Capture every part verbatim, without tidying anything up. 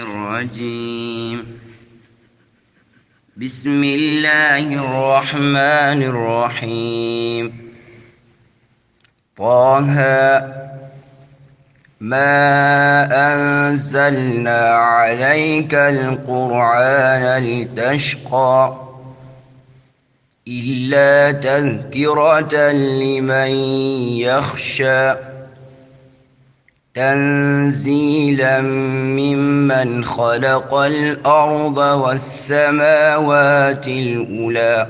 الرجيم. بسم الله الرحمن الرحيم. طه ما أنزلنا عليك القرآن لتشقى إلا تذكرة لمن يخشى تنزيلا ممن خلق الأرض والسماوات العلى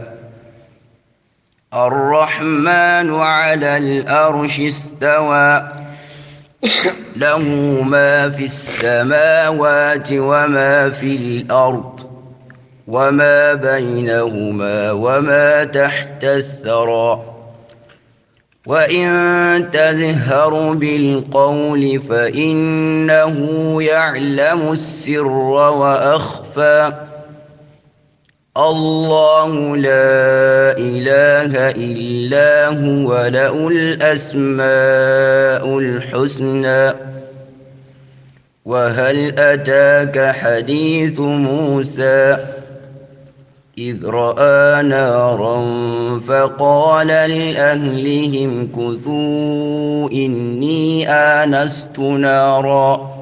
الرحمن على الأرش استوى له ما في السماوات وما في الأرض وما بينهما وما تحت الثرى وإن تجهر بالقول فإنه يعلم السر وأخفى الله لا إله إلا هو له الأسماء الحسنى. وهل أتاك حديث موسى إذ رأى نارا فقال لأهلهم كثوا إني آنست نارا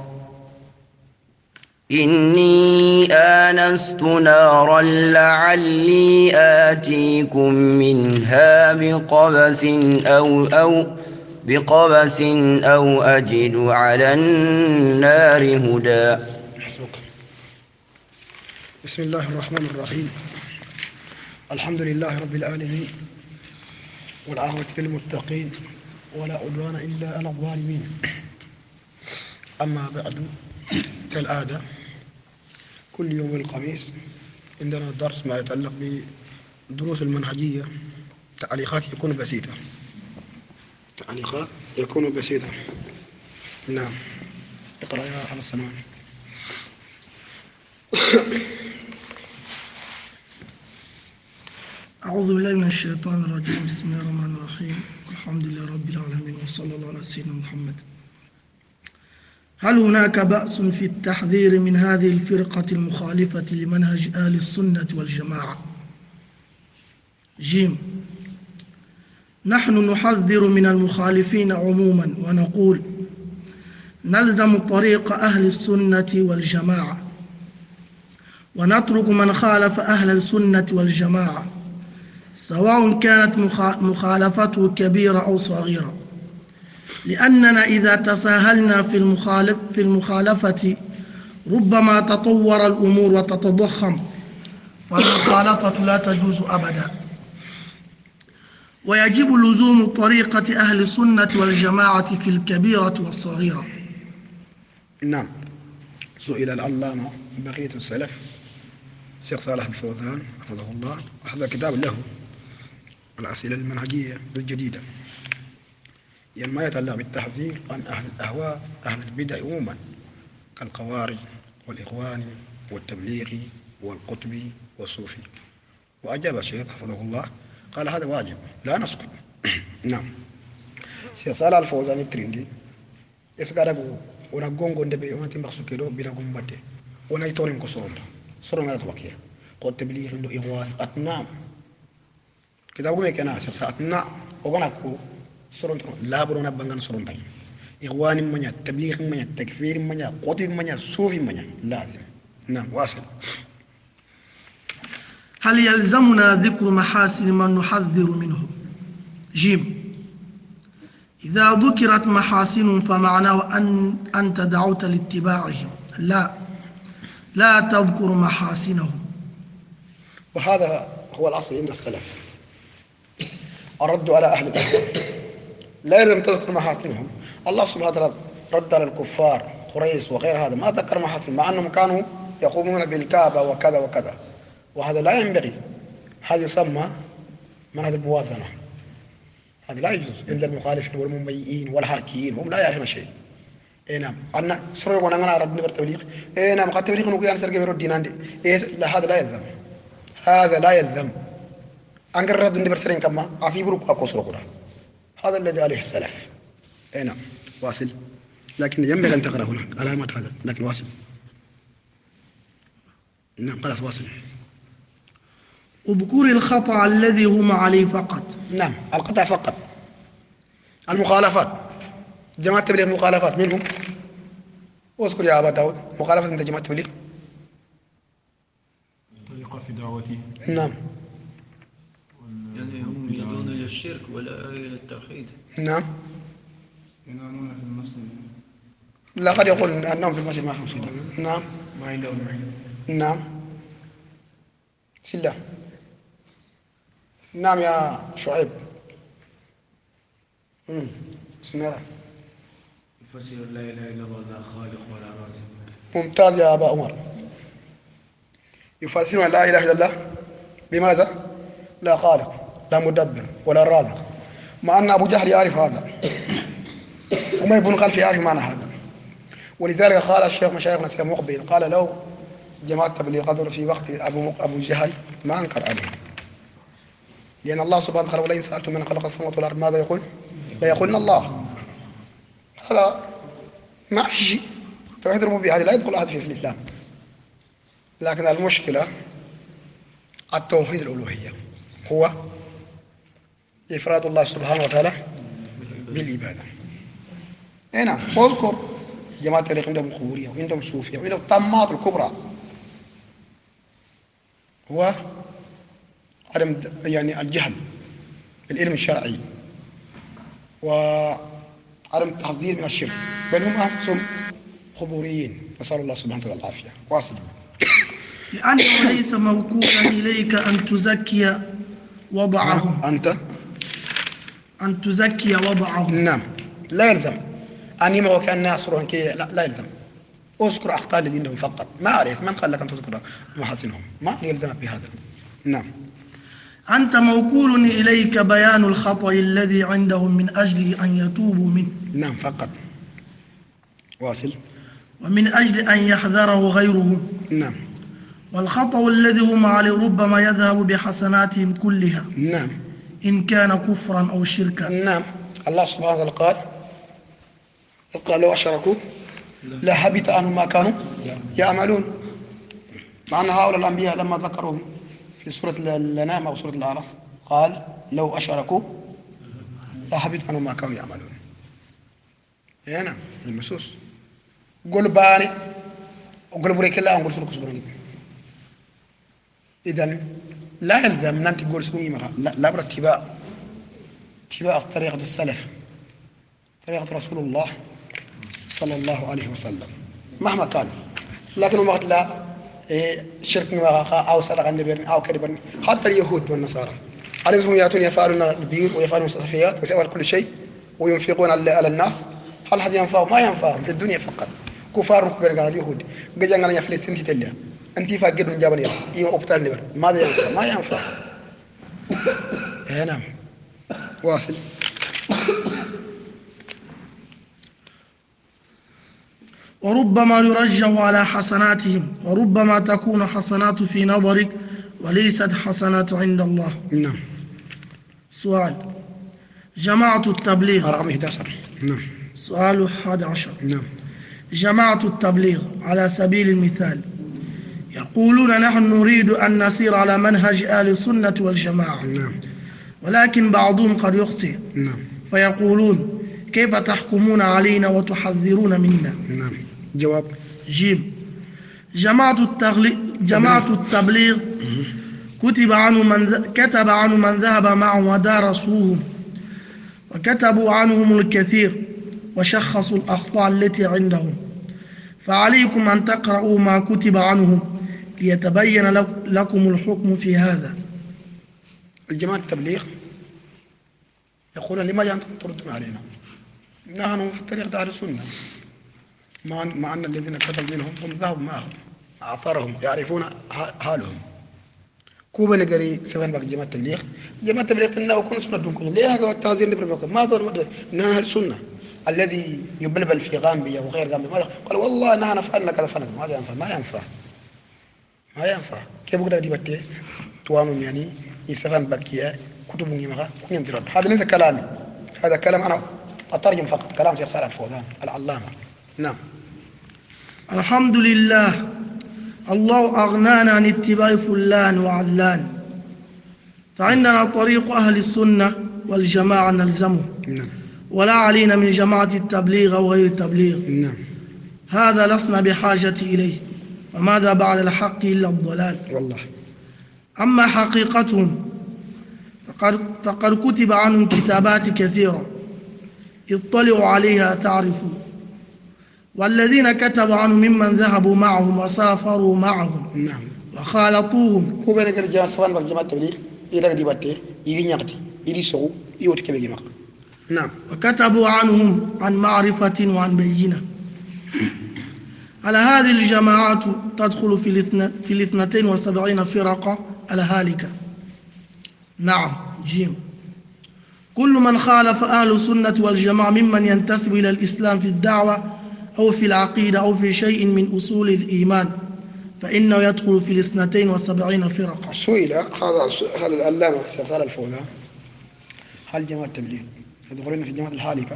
إني آنست نارا لعلي آتيكم منها بقبس أو أو بقبس أو أجد على النار هدى. بسم الله الرحمن الرحيم. الحمد لله رب العالمين والعاقبة للمتقين ولا عدوان إلا على الظالمين. أما بعد، كالعادة كل يوم الخميس عندنا درس ما يتعلق بالدروس المنهجية. تعليقات يكون بسيطة تعليقات يكون بسيطة نعم. اقرأ يا على السلام. أعوذ بالله من الشيطان الرجيم. بسم الله الرحمن الرحيم. الحمد لله رب العالمين وصلى الله على سيدنا محمد. هل هناك بأس في التحذير من هذه الفرقة المخالفة لمنهج أهل السنة والجماعة؟ جيم. نحن نحذر من المخالفين عموما ونقول نلزم طريق أهل السنة والجماعة ونترك من خالف أهل السنة والجماعة سواء كانت مخالفته كبيرة أو صغيرة، لأننا إذا تساهلنا في المخالف في المخالفة ربما تطور الأمور وتتضخم، فالمخالفة لا تجوز أبدا. ويجب لزوم طريقة أهل السنة والجماعة في الكبيرة والصغيرة. نعم. سئل العلامة بقية السلف الشيخ صالح الفوزان حفظه الله، وهذا كتاب له الأسئلة المنهجية الجديدة، يعني ما يتعلق بالتحذير عن أهل الأهواء أهل البدع عموما كالخوارج والإخواني والتبليغي والقطبي والصوفي. وأجاب الشيخ حفظه الله قال هذا واجب لا نسكت. نعم. الشيخ صالح الفوزان الترندي يسقى ونقوم ندبي وانت مقصود بنقوم بدي ونيتورين كسرون سرون هذا الوقت قد تبليغ له إخوان أتنام كده أقول لك أنا أساسا أتنام وأناكو سرون لا برونا بانغان سرون تاني إخوان منيا تبليغ منيا تكفير منيا قطب منيا صوفي منيا لازم. نعم. واصل. هل يلزمنا ذكر محاسن من نحذر منهم؟ جيم. إذا ذكرت محاسن فمعناه أن أنت دعوت لاتباعهم. لا لا تذكر محاسنهم. وهذا هو الأصل عند السلف. الرد على أهل الأهواء لا يلزم تذكر محاسنهم. الله سبحانه وتعالى رد على الكفار قريش وغير هذا ما ذكر محاسن مع أنهم كانوا يقومون بالكعبة وكذا وكذا، وهذا لا ينبغي. هذا يسمى منهج الموازنة. هذا لا يجوز عند المخالفين والمميئين والحركيين، هم لا يعرفون شيء. اي نعم. أنا سرور وانا انا رد نبر تبليغ. اي نعم قد تبليغ نقول انا سرقي برد دينان دي. إيه لا هذا لا يلزم. هذا لا يلزم. أنكر رد نبر سرين كما عفي بروك أكو سرقنا. هذا الذي عليه السلف. اي نعم. واصل. لكن ينبغي أن تقرأ هنا علامات هذا، لكن واصل. نعم خلاص واصل. اذكر الخطأ الذي هم عليه فقط. نعم القطع فقط. المخالفات جماعة التبليغ مخالفات منهم. واذكر يا أبا داود مخالفة أنت جماعة التبليغ. الطريقة في دعوته. نعم. يعني هم يدعون إلى الشرك ولا إلى التوحيد. نعم. ينامون في المسجد. لا قد يقول أنهم في المسجد ما في مشكلة. نعم. ما عندهم نعم. سلة. نعم يا شعيب. امم بسم الله. يفسر لا إله إلا الله لا خالق ولا رازق. ممتاز يا أبا عمر. يفسرون لا إله إلا الله بماذا؟ لا خالق لا مدبر ولا رازق، مع أن أبو جهل يعرف هذا وما يبون خلف يعرف معنى هذا. ولذلك قال الشيخ مشايخنا الشيخ مقبل قال لو جماعة التبليغ في وقت أبو أبو جهل ما أنكر عليه، لأن الله سبحانه وتعالى ولئن سألتم من خلق السماوات والأرض ماذا يقول؟ لا يقولن الله. هذا ما في شيء. توحيد الربوبية هذا لا يدخل أحد في الإسلام، لكن المشكلة التوحيد الألوهية هو إفراد الله سبحانه وتعالى بالعبادة. أي نعم. واذكر جماعة التبليغ عندهم قبورية وعندهم صوفية وعندهم الطامات الكبرى، هو عدم يعني الجهل بالعلم الشرعي وعدم التحذير من الشرك، بل هم أنفسهم قبوريين. نسأل الله سبحانه وتعالى العافية. واصل. لأنه ليس موكولا إليك أن تزكي وضعهم. أنت أن تزكي وضعهم. نعم لا يلزم أن يمعوا كأن يصرون كي لا, لا يلزم. اذكر أخطاء الذين عندهم فقط، ما عليك. من قال لك أن تذكر محاسنهم؟ ما يلزمك بهذا. نعم. أنت موكول إليك بيان الخطأ الذي عندهم من أجل أن يتوبوا منه. نعم فقط. واصل. ومن أجل أن يحذره غيرهم. نعم. والخطأ الذي هم عليه ربما يذهب بحسناتهم كلها. نعم. إن كان كفرا أو شركا. نعم. الله سبحانه وتعالى قال قال لو أشركوا لحبط عنهم ما كانوا يعملون. مع أن هؤلاء الأنبياء لما ذكرهم في سورة الأنعام أو سورة الأعراف قال لو أشركوا لحبط عنهم ما كانوا يعملون. هنا المسوس قول باني وقول بريك الله ونقول سلوك سبحانه. إذن لا يلزم أن أنت تقول سوني مغا لا, لا بد اتباع اتباع طريقة السلف، طريقة رسول الله صلى الله عليه وسلم مهما كان. لكن ما قلت لا إيه شرك أو سرقة أو كذب. حتى اليهود والنصارى عليهم يأتون يفعلون البير ويفعلون المستشفيات ويسوون كل شيء وينفقون على الناس. هل هذا ينفع؟ ما ينفع في الدنيا فقط. كفار كبير قال اليهود جاء عندنا فلسطين تتليا أنت فاقد من جبل يلا إيه أبطال نبر. ماذا ينفع؟ ما ينفع. إيه نعم. واصل. وربما يرجح على حسناتهم، وربما تكون حسنات في نظرك وليست حسنات عند الله. نعم. سؤال: جماعة التبليغ رقم إحدى عشر. نعم. سؤال أحد عشر. نعم. جماعة التبليغ على سبيل المثال يقولون نحن نريد أن نسير على منهج أهل السنة والجماعة. نعم. ولكن بعضهم قد يخطئ. نعم. فيقولون كيف تحكمون علينا وتحذرون منا؟ نعم. جواب. جيم: جماعة التغلي... جماعة التبليغ كتب عنه من ذ... كتب عنه من ذهب معهم ودارسوهم وكتبوا عنهم الكثير وشخصوا الأخطاء التي عندهم، فعليكم أن تقرأوا ما كتب عنهم ليتبين لك... لكم الحكم في هذا. الجماعة التبليغ يقولون لماذا أنتم تردون علينا؟ نحن في الطريق أهل السنة، مع أن الذين كتبوا منهم هم ذهبوا معهم أعثارهم يعرفون حالهم. كوبا نقري سبحان بك جماعة التبليغ جماعة التبليغ تنا وكون سنة دونكم ليه هذا التعزير اللي بربكم ما ظهر مدر نحن أهل السنة. الذي يبلبل في غامبيا وغير غامبيا ماذا قال والله نحن فعلنا كذا فعلنا ماذا ينفع؟ ما ينفع ما ينفع. كيف بقدر ديبته توامم يعني يسفان بكيا كتب يمغى كن ينذرون. هذا ليس كلامي، هذا كلام أنا أترجم فقط كلام شيخ صالح الفوزان العلامة. نعم. الحمد لله الله أغنانا عن اتباع فلان وعلان، فعندنا طريق أهل السنة والجماعة نلزمه، نعم. ولا علينا من جماعة التبليغ أو غير التبليغ. نعم. هذا لسنا بحاجة إليه، وماذا بعد الحق إلا الضلال. والله. أما حقيقتهم فقد, فقد كتب عنهم كتابات كثيرة، اطلعوا عليها تعرفوا. والذين كتبوا عنهم ممن ذهبوا معهم وسافروا معهم نعم. وخالطوهم. كوبا نقدر جماعة سفان بق جماعة تبليغ إلى دي باتي إلى نياقتي إلى سو يوت كبي جماعة. نعم. وكتبوا عنهم عن معرفة وعن بينة. على هذه الجماعات تدخل في الاثنى في الاثنتين وسبعين فرقة الهالكة. نعم. جيم. كل من خالف أهل السنة والجماعة ممن ينتسب إلى الإسلام في الدعوة أو في العقيدة أو في شيء من أصول الإيمان فإنه يدخل في الاثنتين وسبعين فرقة. سئل هذا هذا العلامة شيخ الفوزان هل جماعة التبليغ يدخلون في جماعة الهالكة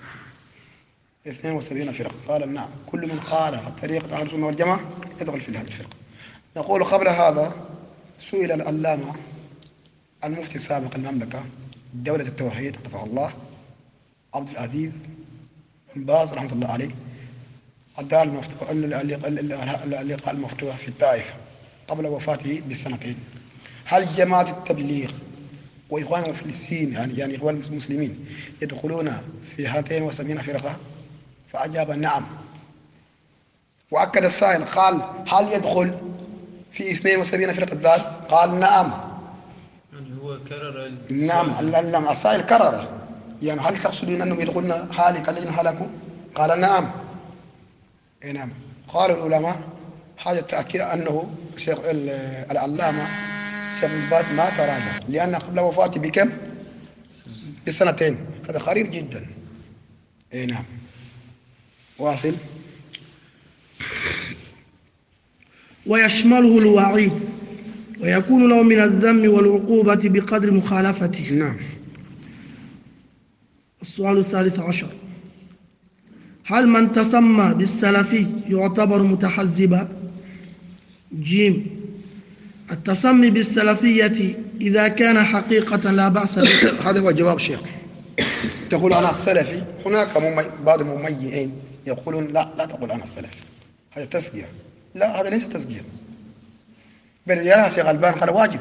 اثنين وسبعين فرقة؟ قال نعم، كل من خالف طريقة أهل السنة والجماعة يدخل في هذه الفرقة. نقول قبل هذا سئل العلامة المفتي السابق المملكة دولة التوحيد رفع الله عبد العزيز بن باز رحمة الله عليه الدار المفتوح اللقاء المفتوح في الطائف قبل وفاته بسنتين، هل جماعة التبليغ وإخوان المفلسين يعني يعني إخوان المسلمين يدخلون في هاتين وسبعين فرقة؟ فأجاب نعم. وأكد السائل قال هل يدخل في اثنين وسبعين فرقة ذات؟ قال نعم. يعني هو كرر نعم. السائل كرر، يعني هل تقصدون أنهم يدخلون هالك الذين هلكوا؟ قال نعم. إيه نعم. قال العلماء هذا التأكيد أنه شيخ العلامة شيخ الباز ما تراجع، لأن قبل وفاته بكم؟ بسنتين، هذا قريب جدا. إيه نعم. واصل. ويشمله الوعيد ويكون له من الذم والعقوبة بقدر مخالفته. نعم. السؤال الثالث عشر: هل من تسمى بالسلفي يعتبر متحزبا؟ جيم. التسمي بالسلفية إذا كان حقيقة لا بأس به. هذا هو جواب الشيخ. تقول أنا السلفي، هناك بعض المميزين يقولون لا لا تقول أنا السلفي، هذا تزكية. لا، هذا ليس تزكية، بل يرى شيخ البان قال واجب.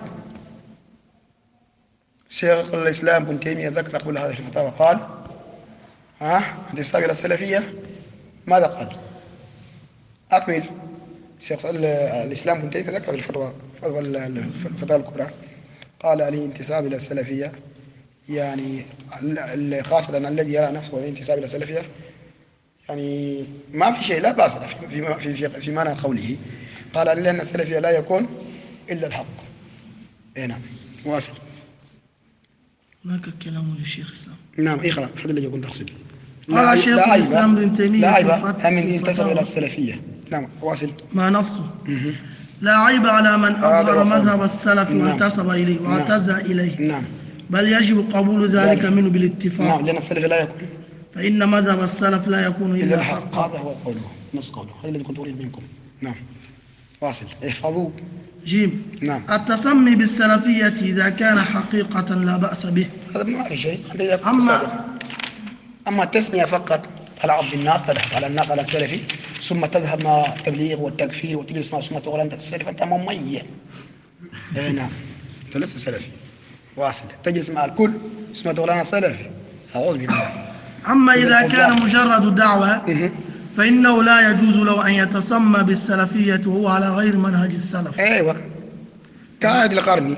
شيخ الإسلام ابن تيمية ذكر قبل هذه الفتاوى قال ها انتساب إلى السلفية ماذا قال؟ أكمل. شيخ الإسلام ابن تيمية ذكر في الفتوى الفتاوى الكبرى قال الانتساب إلى السلفية يعني خاصة الذي يرى نفسه الانتساب إلى السلفية يعني ما في شيء لا بأس في في في, في معنى قوله. قال لأن السلفية لا يكون إلا الحق. إيه نعم. واصل. هناك كلام للشيخ الإسلام. نعم اقرأ هذا اللي يقول تقصد. قال شيخ الإسلام ابن تيمية لا عيب من انتسب إلى السلفية. نعم. واصل. ما نصه. لا عيب على من أظهر مذهب السلف وانتسب إليه واعتزى إليه. نعم. بل يجب قبول ذلك منه بالاتفاق. نعم، لأن السلف لا يكون فإن مذهب السلف لا يكون إلا الحق. هذا هو قوله، نص قوله، هذا الذي كنت أريد منكم. نعم. واصل. احفظوا. جيم. نعم. التسمي بالسلفية إذا كان حقيقة لا بأس به. هذا ما في شيء. أما أما التسمية فقط على عبد الناس، تضحك على الناس على السلفي، ثم تذهب مع التبليغ والتكفير وتجلس مع ثم تقول أنت السلفي، أنت مميز. إيه نعم. أنت لست سلفي. واصل. تجلس مع الكل ثم تقول أنا سلفي. أعوذ بالله. أما إذا كان مجرد دعوة فإنه لا يجوز له أن يتسمى بالسلفية وهو على غير منهج السلف. أيوة. كعهد القرني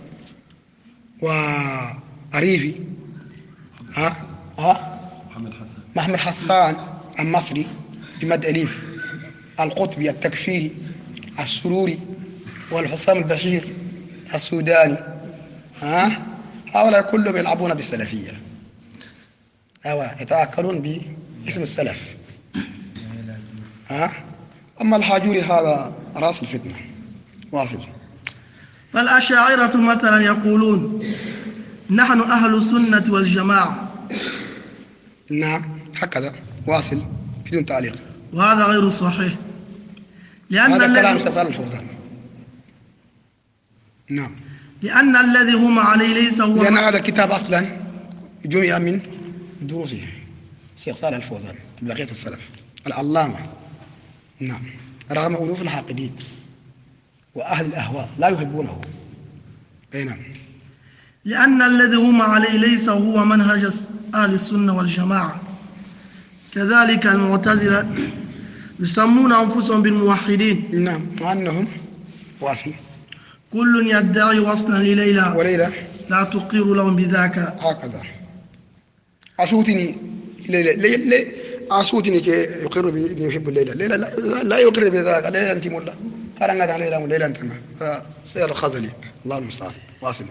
وعريفي ها ها محمد حسان محمد حسان المصري بمد أليف، القطبي التكفيري السروري والحسام البشير السوداني ها هؤلاء كلهم يلعبون بالسلفية. أيوة. يتأكلون باسم السلف. ها أما الحاجوري هذا رأس الفتنة. واصل. فالأشاعرة مثلا يقولون نحن أهل السنة والجماعة. نعم هكذا. واصل بدون تعليق. وهذا غير صحيح، لأن هذا كلام الذي شيخ صالح الفوزان. نعم. لأن الذي هم عليه ليس هو لأن هذا الكتاب أصلا جمع من دروسه شيخ صالح الفوزان بقية السلف العلامة. نعم. رغم ألوف الحاقدين وأهل الأهواء لا يحبونه. أي نعم. لأن الذي هم عليه ليس هو منهج أهل السنة والجماعة. كذلك المعتزلة يسمون أنفسهم بالموحدين. نعم. مع أنهم واسي كل يدعي وصلا لليلى وليلى لا تقر لهم بذاك. هكذا أشوتني ليلى ليلى أشوتني كي يقر بي يحب الليلة ليلى لا, لا يقر بذاك ليلى أنت ملا هرنا على ليلى ليلى أنت سير الخزلي الله المستعان واصل.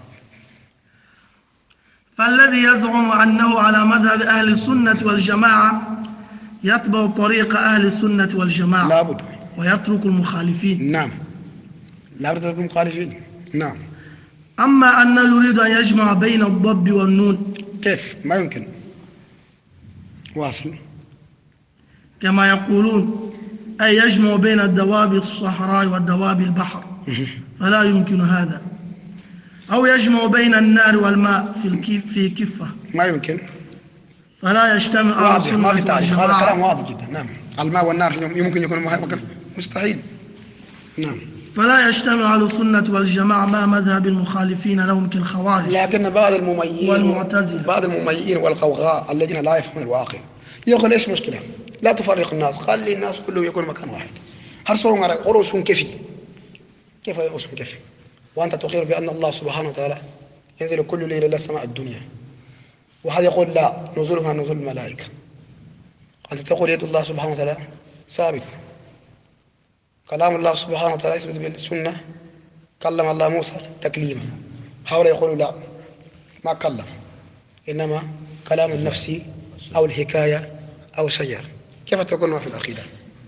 فالذي يزعم أنه على مذهب أهل السنة والجماعة يتبع طريق أهل السنة والجماعة لابد ويترك المخالفين. نعم لا بد من المخالفين. نعم. أما أنه يريد أن يجمع بين الضب والنون كيف؟ ما يمكن. واصل. كما يقولون أي يجمع بين الدواب الصحراء والدواب البحر فلا يمكن هذا. أو يجمع بين النار والماء في الكيف في كفة ما يمكن. فلا يجتمع واضح ما في تعريف. هذا كلام واضح جدا. نعم. الماء والنار يمكن يكون مستحيل. نعم. فلا يجتمع أهل السنة والجماعة مع مذهب المخالفين لهم كالخوارج. لكن بعض المميزين والمعتزلة بعض المميزين والقوغاء الذين لا يفهمون الواقع يقول ايش مشكلة؟ لا تفرق الناس، خلي الناس كلهم يكونوا مكان واحد. هرسون قروس كيفي كيف يقروس كيفي وأنت تقر بأن الله سبحانه وتعالى ينزل كل ليلة إلى السماء الدنيا، وهذا يقول لا نزولها نزول الملائكة. أنت تقول يد الله سبحانه وتعالى ثابت. كلام الله سبحانه وتعالى يثبت بالسنة كلم الله موسى تكليما. هؤلاء يقولوا لا ما كلم، إنما كلام النفس أو الحكاية أو شجر. كيف تكون ما في الأخيرة؟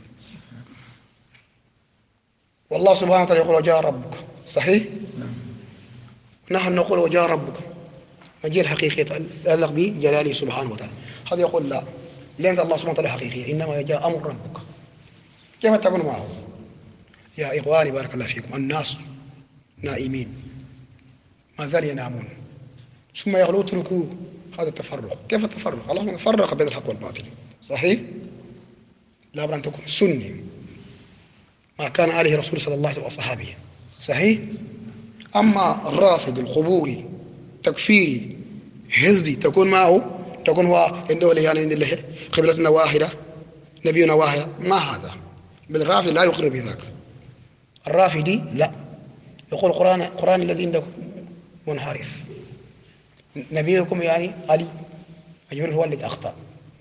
والله سبحانه وتعالى يقول وجاء ربك صحيح؟ نحن نقول وجاء ربك مجيء الحقيقي يتعلق بجلاله سبحانه وتعالى. هذا يقول لا ليس الله سبحانه وتعالى حقيقي، إنما جاء أمر ربك. كيف تكون معه؟ يا إخواني بارك الله فيكم الناس نائمين ما زال ينامون ثم يقولوا اتركوا هذا التفرق. كيف التفرق؟ الله فرق بين الحق والباطل صحيح؟ لا بد أن تكون سني ما كان عليه رسول صلى الله عليه وسلم وصحابه صحيح؟ أما الرافض القبوري تكفيري حزبي تكون معه تكون هو عنده يعني قبلتنا واحدة نبينا واحد، ما هذا. بالرافض لا يقر بذاك. الرافضي لا يقول القرآن القرآن الذي عندكم منحرف، نبيكم يعني علي وجبريل هو الذي أخطأ.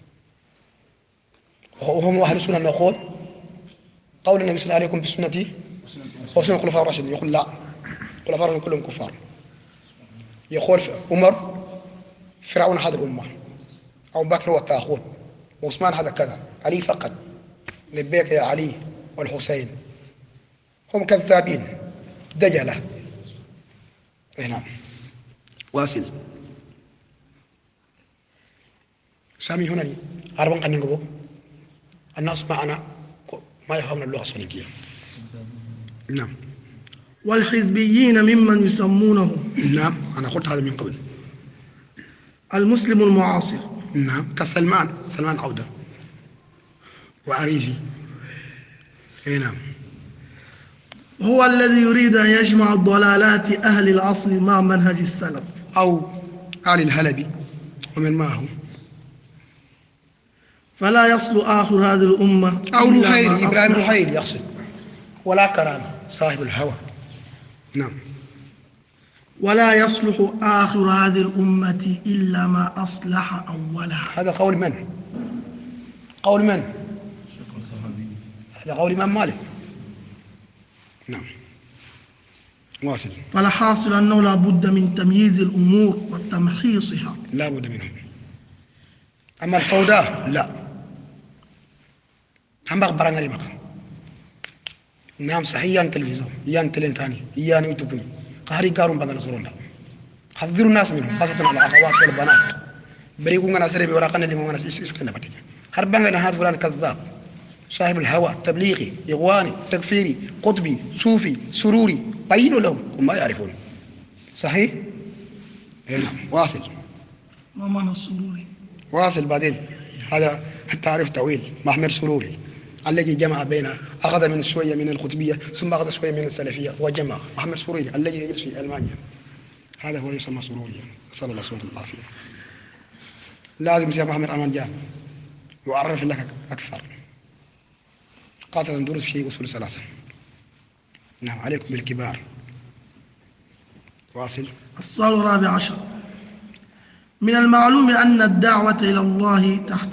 وهم أهل السنة نقول قول النبي صلى الله عليه وسلم عليكم بسنتي وسنة الخلفاء الراشدين. يقول لا الخلفاء الراشدين كلهم كفار. يقول عمر فرعون هذه الأمة، أبو بكر هو الطاغوت، وعثمان هذا كذا، علي فقط لبيك يا علي والحسين. هم كذابين دجلة. نعم واصل. سامي هنا عربان قد نقبو الناس معنا ما يفهمون اللغة الصينية. نعم. والحزبيين ممن يسمونه نعم أنا قلت هذا من قبل المسلم المعاصر. نعم كسلمان سلمان عودة وعريفي. نعم. هو الذي يريد أن يجمع ضلالات أهل العصر مع منهج السلف أو آل الهلبي ومن معه. فلا يصل آخر هذه الأمة أو رحيل إبراهيم رحيل يقصد ولا كرامة صاحب الهوى. نعم. ولا يصلح آخر هذه الأمة إلا ما أصلح أولها. هذا قول من؟ قول من؟ هذا قول إمام مالك. نعم واصل. فالحاصل أنه لا بد من تمييز الأمور وتمحيصها. لا بد منه. أما الفوضى لا. هم بقى برانغري مك. نعم صحيح يان تلفزيون يان تلنتاني يان يوتيوب قهري قارون بانغال زوروندا. حذروا الناس منهم خاصة الأخوات والبنات. بريقون أنا سري بوراقنا اللي هم أنا إيش إيش كنا بتيجي. هربان أنا هذا فلان كذاب صاحب الهوى، تبليغي، إغواني، تكفيري، قطبي، صوفي، سروري، بينوا لهم وما يعرفون. صحيح؟ هنا واصل. ما معنى السروري؟ واصل بعدين. هذا تعريف طويل. محمد سروري الذي جمع بين أخذ من شوية من القطبية ثم أخذ شوية من السلفية وجمع. محمد سروري الذي يجلس في ألمانيا، هذا هو يسمى سروريا. نسأل الله سبحانه العافية. لازم يا محمد أمان جان يعرف لك أكثر. قاتل ندرس في أصول ثلاثة. نعم عليكم بالكبار. واصل. السؤال الرابع عشر: من المعلوم أن الدعوة إلى الله تحت